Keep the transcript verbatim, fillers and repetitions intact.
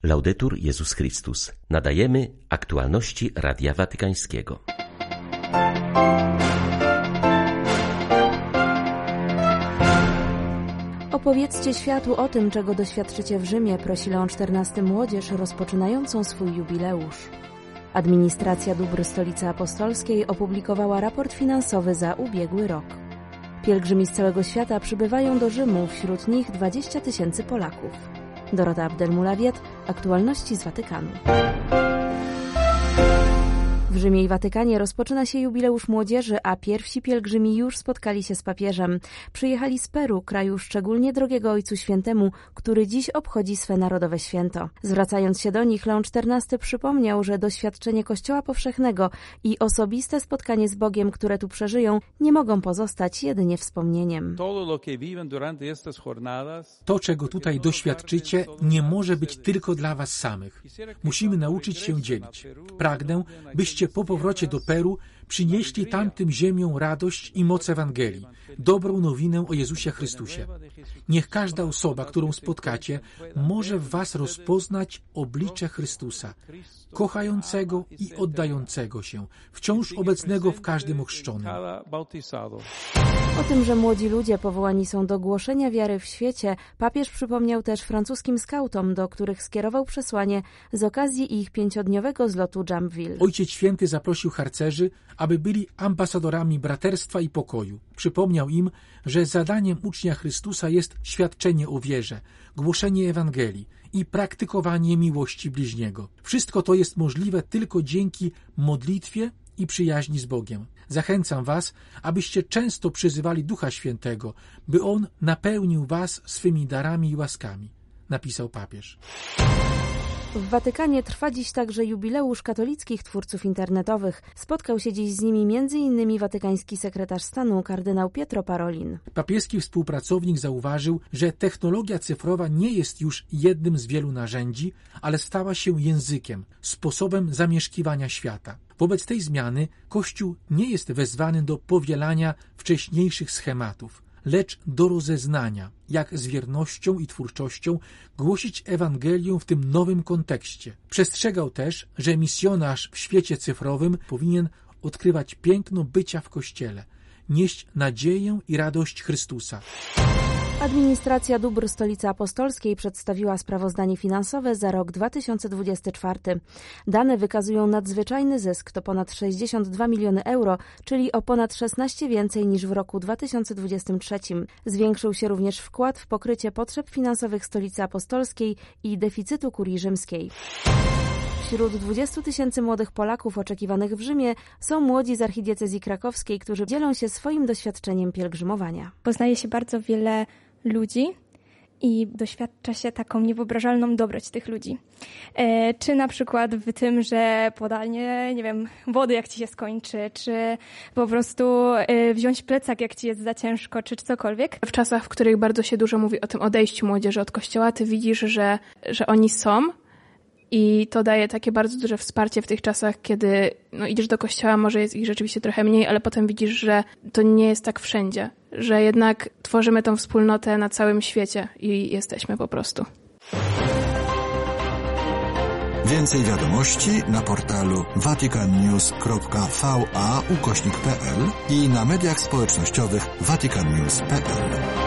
Laudetur Jezus Chrystus. Nadajemy aktualności Radia Watykańskiego. Opowiedzcie światu o tym, czego doświadczycie w Rzymie, prosi Leon czternasty młodzież rozpoczynającą swój jubileusz. Administracja dóbr Stolicy Apostolskiej opublikowała raport finansowy za ubiegły rok. Pielgrzymi z całego świata przybywają do Rzymu, wśród nich dwadzieścia tysięcy Polaków. Dorota Abdelmulawiet, aktualności z Watykanu. W Rzymie i Watykanie rozpoczyna się jubileusz młodzieży, a pierwsi pielgrzymi już spotkali się z papieżem. Przyjechali z Peru, kraju szczególnie drogiego Ojcu Świętemu, który dziś obchodzi swe narodowe święto. Zwracając się do nich, Leon czternasty przypomniał, że doświadczenie Kościoła powszechnego i osobiste spotkanie z Bogiem, które tu przeżyją, nie mogą pozostać jedynie wspomnieniem. To, czego tutaj doświadczycie, nie może być tylko dla was samych. Musimy nauczyć się dzielić. Pragnę, byście po powrocie do Peru przynieśli tamtym ziemiom radość i moc Ewangelii, dobrą nowinę o Jezusie Chrystusie. Niech każda osoba, którą spotkacie, może w was rozpoznać oblicze Chrystusa, kochającego i oddającego się, wciąż obecnego w każdym ochrzczonym. O tym, że młodzi ludzie powołani są do głoszenia wiary w świecie, papież przypomniał też francuskim skautom, do których skierował przesłanie z okazji ich pięciodniowego zlotu Jumpville. Ojciec Święty zaprosił harcerzy, aby byli ambasadorami braterstwa i pokoju. Przypomniał im, że zadaniem ucznia Chrystusa jest świadczenie o wierze, głoszenie Ewangelii i praktykowanie miłości bliźniego. Wszystko to jest możliwe tylko dzięki modlitwie i przyjaźni z Bogiem. Zachęcam was, abyście często przyzywali Ducha Świętego, by On napełnił was swymi darami i łaskami, napisał papież. W Watykanie trwa dziś także jubileusz katolickich twórców internetowych. Spotkał się dziś z nimi między innymi watykański sekretarz stanu kardynał Pietro Parolin. Papieski współpracownik zauważył, że technologia cyfrowa nie jest już jednym z wielu narzędzi, ale stała się językiem, sposobem zamieszkiwania świata. Wobec tej zmiany Kościół nie jest wezwany do powielania wcześniejszych schematów, lecz do rozeznania, jak z wiernością i twórczością głosić Ewangelię w tym nowym kontekście. Przestrzegał też, że misjonarz w świecie cyfrowym powinien odkrywać piękno bycia w Kościele, nieść nadzieję i radość Chrystusa. Administracja dóbr Stolicy Apostolskiej przedstawiła sprawozdanie finansowe za rok dwa tysiące dwudziesty czwarty. Dane wykazują nadzwyczajny zysk, to ponad sześćdziesiąt dwa miliony euro, czyli o ponad szesnaście więcej niż w roku dwa tysiące dwudziestym trzecim. Zwiększył się również wkład w pokrycie potrzeb finansowych Stolicy Apostolskiej i deficytu kurii rzymskiej. Wśród dwudziestu tysięcy młodych Polaków oczekiwanych w Rzymie są młodzi z archidiecezji krakowskiej, którzy dzielą się swoim doświadczeniem pielgrzymowania. Poznaje się bardzo wiele ludzi i doświadcza się taką niewyobrażalną dobroć tych ludzi. E, czy na przykład w tym, że podanie, nie wiem, wody jak ci się skończy, czy po prostu e, wziąć plecak jak ci jest za ciężko, czy cokolwiek. W czasach, w których bardzo się dużo mówi o tym odejściu młodzieży od kościoła, ty widzisz, że, że oni są. I to daje takie bardzo duże wsparcie w tych czasach, kiedy no, idziesz do kościoła, może jest ich rzeczywiście trochę mniej, ale potem widzisz, że to nie jest tak wszędzie, że jednak tworzymy tą wspólnotę na całym świecie i jesteśmy po prostu. Więcej wiadomości na portalu vaticannews kropka va ukośnik kropka pl i na mediach społecznościowych vaticannews kropka pl.